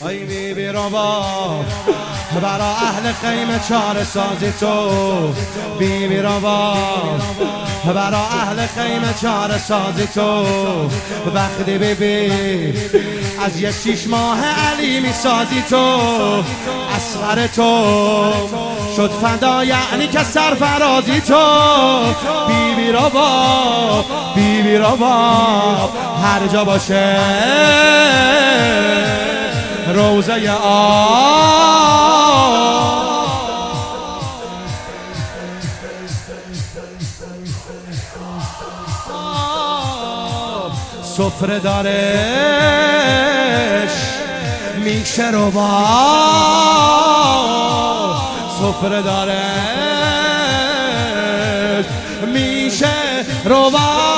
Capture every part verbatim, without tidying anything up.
ای بی بی رباب برا اهل خیمه چاره سازی تو، بی بی رباب برا اهل خیمه چاره سازی تو. وقتی بی بی از یه شیش ماه علی می سازی تو، اصغر تو شد فدا یعنی که سرفرازی تو. بی بی رباب بی بی رباب هر جا باشه روزه آب، سفره دارش میشه رباب، سفره دارش میشه رباب.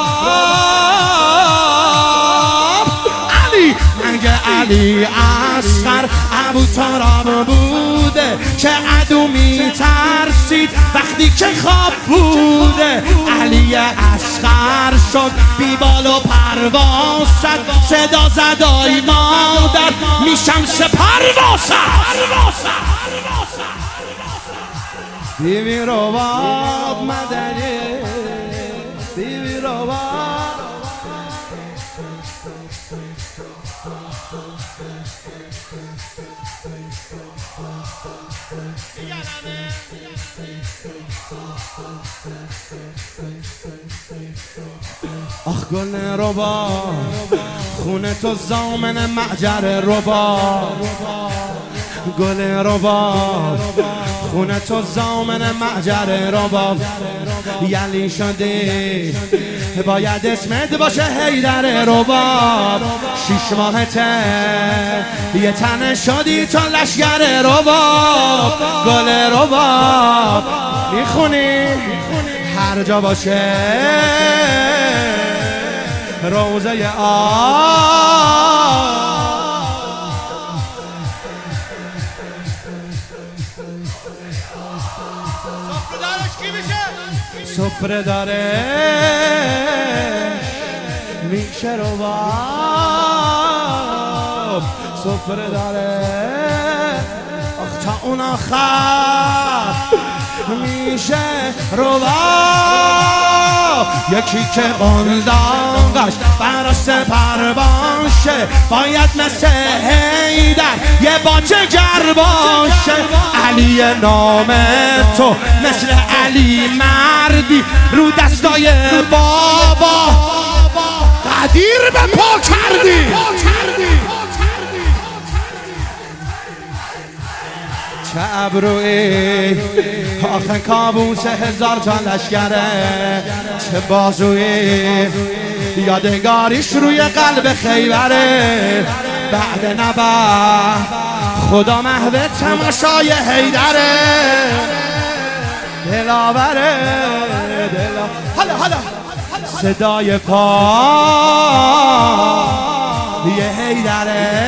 علی مگه علی اصغر ابو تراب بوده که عدو میترسید وقتی که خواب بوده؟ علی اصغر شد بی بال و پرواز شد، صدا زدای مادر میشم سپروازد. بی بی رباب مدنی، بی بی رباب آخ گل رباب خونه تو زامن معجر رباب، گل رباب خونه تو زامن معجر رباب. یلی شدی باید اسمت باشه حیدر رباب، شیش ماهته یه تنه شدی تو لشگر رباب. گل رباب میخونی هر جا باشه روزه آب، سفره داره میشه رباب، سفره داره آخ تا اون آخر میشه رباب. یکی که قنداقش برا سپر باشه باید مثل حیدر یه باجه گر باشه. علی نام تو مثل علی مردی رو دستای بابا قدیر به پا کردی. چه ابرویی آخه کابوس هزار تا لشکره، چه بازویی یادگاریش روی قلب خیبره. بعد نبه خدا محو تماشای حیدره، دلاوره دلا حالا حالا صدای پا یه حیدره،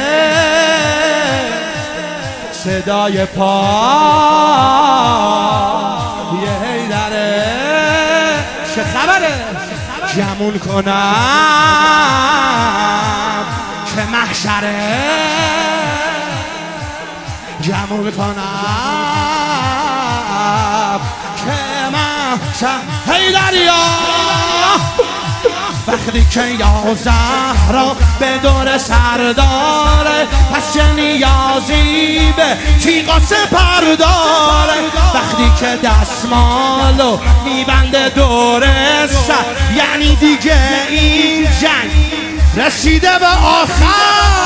صدای پا یه حیدره. چه خبره گمون کنم که محشره، گمون کنم که محشر حیدریا. وقتی که یا زهرا به دور سرداره پس چه نیازی به تیغا سپر داره؟ وقتی که دستمالو میبنده دور سر یعنی دیگه این جنگ رسیده به آخر.